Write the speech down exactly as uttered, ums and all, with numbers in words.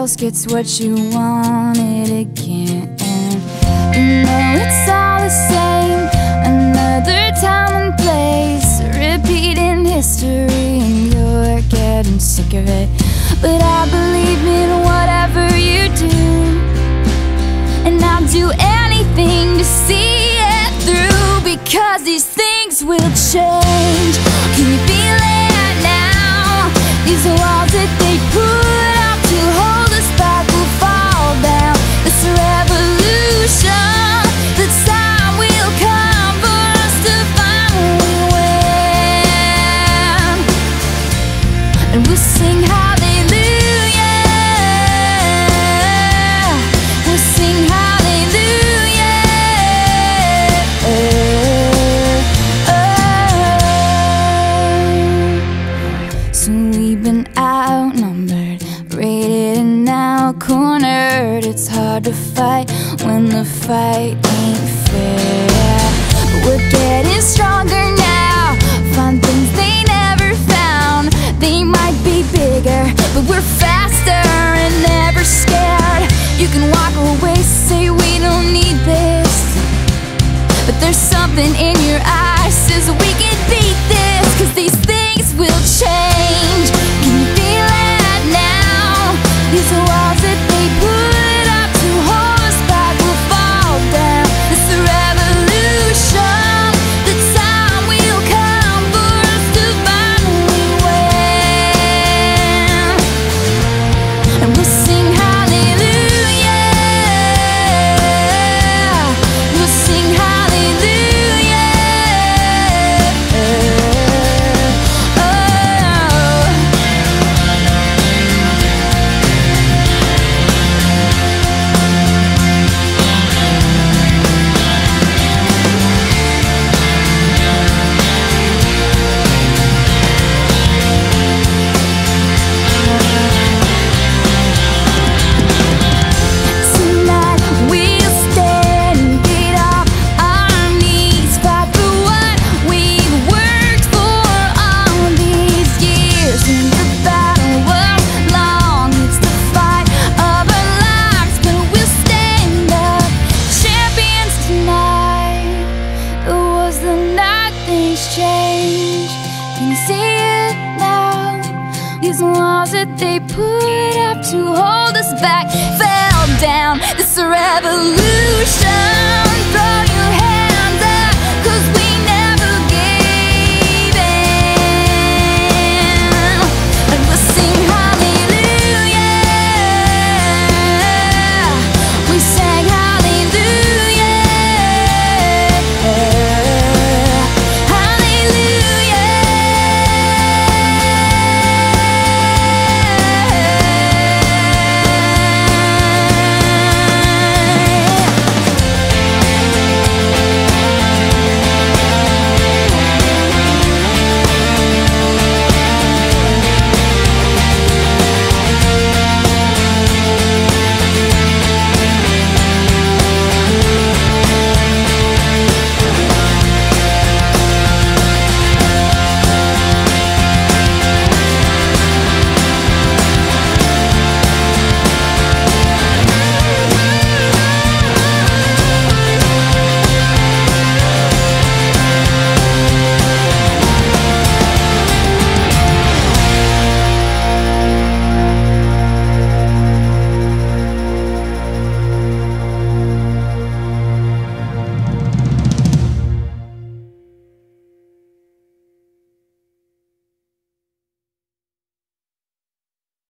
else gets what you wanted again. You know it's all the same, another time and place, repeating history, and you're getting sick of it. But I believe in whatever you do, and I'll do anything to see it through, because these things will change. Can you feel it now? These walls that they put up to hold us back will fall down. It's a revolution. The time will come for us to finally win, and we'll sing hallelujah. We'll sing hallelujah. So we've been outnumbered, rated and now cornered. It's hard to fight when the fight ain't fair. But we're getting stronger now, find things they never found. They might be bigger, but we're faster and never scared. You can walk away, say we don't need this, but there's something in your eyes says we can beat this, 'cause these things will change. Can you feel it now? These walls that they put up to hold us back will fall down. It's a revolution. The time will come for us to finally win, and we'll sing hallelujah. We'll sing hallelujah. Oh. Tonight we'll stand and get off our knees, fight for what we've worked for all these years. And the battle was long, it's the fight of our lives, but we'll stand up, champions tonight. It was the night things changed. Can you see it now? These walls that they put up to hold us back fell down. It's a revolution.